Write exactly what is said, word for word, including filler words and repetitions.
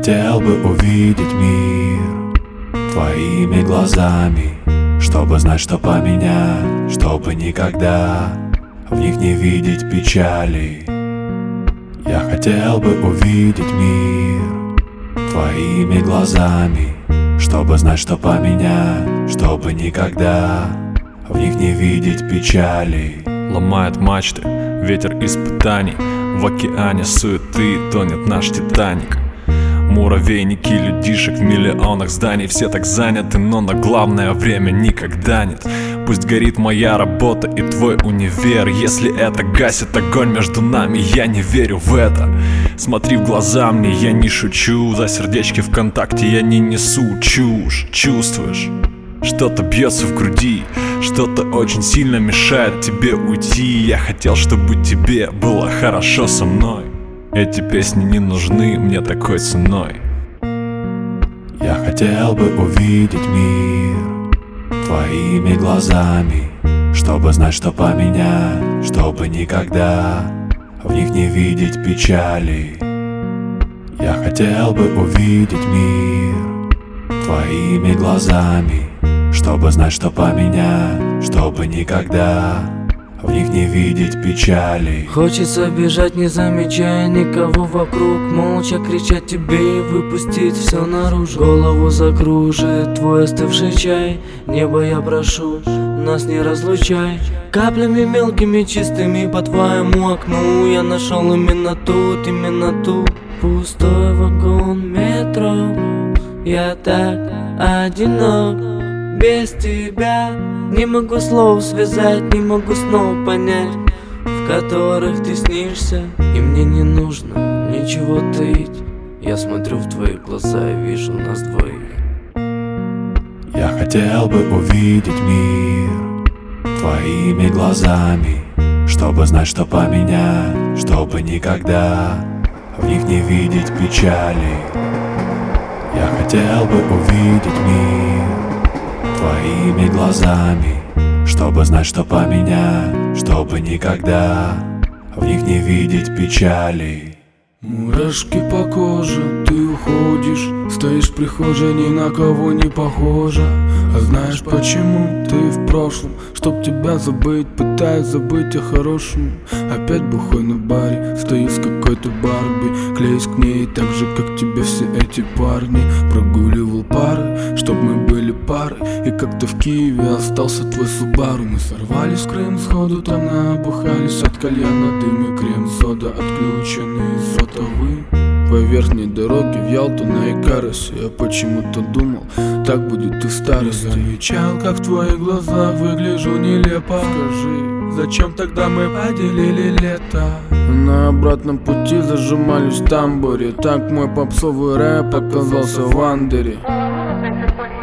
хотел бы увидеть мир твоими глазами, чтобы знать, что поменять, чтобы никогда в них не видеть печали. Я хотел бы увидеть мир твоими глазами, чтобы знать, что поменять, чтобы никогда в них не видеть печали. Ломает мачты, ветер испытаний, в океане суеты тонет наш Титаник. Муравейники людишек в миллионах зданий, все так заняты, но на главное время никогда нет. Пусть горит моя работа и твой универ, если это гасит огонь между нами, я не верю в это. Смотри в глаза мне, я не шучу, за сердечки ВКонтакте я не несу чушь. Чувствуешь? Что-то бьется в груди, что-то очень сильно мешает тебе уйти. Я хотел, чтобы тебе было хорошо со мной. Эти песни не нужны мне такой ценой. Я хотел бы увидеть мир твоими глазами, чтобы знать, что поменять, чтобы никогда в них не видеть печали. Я хотел бы увидеть мир твоими глазами, чтобы знать, что поменять, чтобы никогда в них не видеть печали. Хочется бежать, не замечая никого вокруг, молча кричать тебе и выпустить все наружу. Голову закружит твой остывший чай, небо я прошу, нас не разлучай. Каплями мелкими чистыми по твоему окну я нашел именно тут, именно тут. Пустой вагон метро, я так одинок без тебя. Не могу слов связать, не могу снов понять, в которых ты снишься. И мне не нужно ничего таить, я смотрю в твои глаза и вижу нас двоих. Я хотел бы увидеть мир твоими глазами, чтобы знать, что поменять, чтобы никогда в них не видеть печали. Я хотел бы увидеть мир твоими глазами, чтобы знать, что поменять, чтобы никогда в них не видеть печали. Мурашки по коже, ты уходишь, стоишь в прихожей, ни на кого не похожа. А знаешь почему? Ты в прошлом, чтоб тебя забыть, пытаюсь забыть о хорошем. Опять бухой на баре, стою с какой-то Барби, клеюсь к ней так же, как тебе все эти парни. Прогуливал пары, чтоб мы были парой, и как-то в Киеве остался твой Субару. Мы сорвались в Крым сходу, там набухались от кальяна, дым и крем-сода, отключенные сотовые. По верхней дороге в Ялту на Икаросе я почему-то думал, так будет и в старости. Замечал, как в твоих глазах выгляжу нелепо. Скажи, зачем тогда мы поделили лето? На обратном пути зажимались в тамбуре, так мой попсовый рэп оказался в андере.